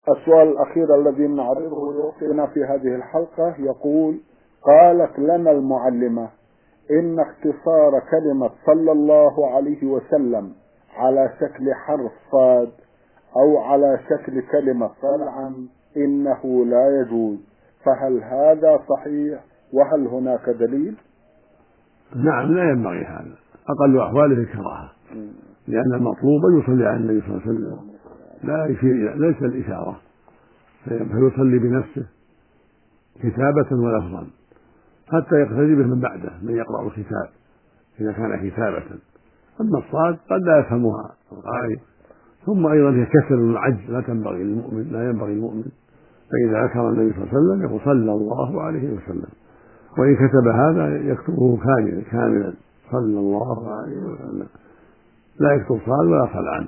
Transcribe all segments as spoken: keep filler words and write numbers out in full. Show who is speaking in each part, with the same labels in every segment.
Speaker 1: السؤال الأخير الذي نعرضه لأختنا في هذه الحلقة يقول: قالت لنا المعلمة إن اختصار كلمة صلى الله عليه وسلم على شكل حرف صاد أو على شكل كلمة طلعا إنه لا يجوز، فهل هذا صحيح وهل هناك دليل؟
Speaker 2: نعم، لا ينبغي هذا، أقل أحواله الكراهة، لأن المطلوب يصلي على النبي صلى الله عليه وسلم، لا يشير، ليس الإشارة، فيصلي بنفسه كتابة ولفظا حتى يقتدي به من بعده من يقرأ الكتاب إذا كان كتابة. أما الصاد قد لا يفهمها القارئ، ثم أيضا هي كسر العجز، لا تنبغي للمؤمن، لا ينبغي المؤمن، فإذا ذكر النبي صلى الله عليه وسلم يقول صلى الله عليه وسلم، وإن كتب هذا يكتبه كاملا كاملا صلى الله عليه وسلم، لا يكتب صاد ولا طلعا،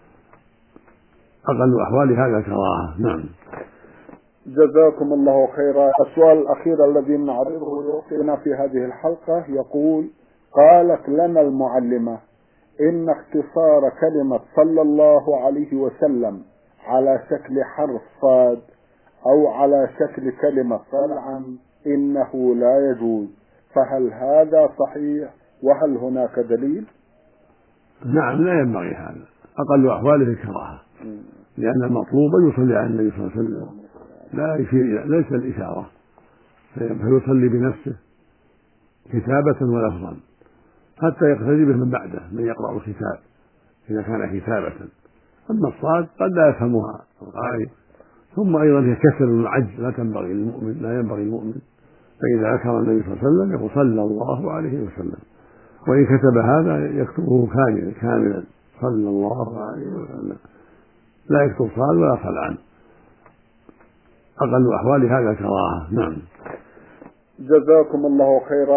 Speaker 2: أقل أحوال هذا كراهة. نعم.
Speaker 1: جزاكم الله خيرا. السؤال الأخير الذي نعرضه لأختنا في هذه الحلقة يقول: قالت لنا المعلمة إن اختصار كلمة صلى الله عليه وسلم على شكل حرف صاد أو على شكل كلمة طلعا إنه لا يجوز، فهل هذا صحيح وهل هناك دليل؟
Speaker 2: نعم، لا ينبغي هذا، أقل أحواله الكراهة، لأن المطلوب يصلي على النبي صلى الله عليه وسلم، لا يشير، ليس الإشارة، فيصلي بنفسه كتابة ولفظا حتى يقتدي به من بعده من يقرأ الكتاب إذا كان كتابة. أما الصاد قد لا يفهمها القارئ، ثم أيضا هي كسر العجز، لا تنبغي للمؤمن، لا ينبغي المؤمن، فإذا ذكر النبي صلى الله عليه وسلم يقول صلى الله عليه وسلم، وإن كتب هذا يكتبه كاملا كاملا صلى الله عليه وسلم، لا يكتب صاد ولا طلعا، أقل أحوال هذا كراهة. نعم.
Speaker 1: جزاكم الله خيرا.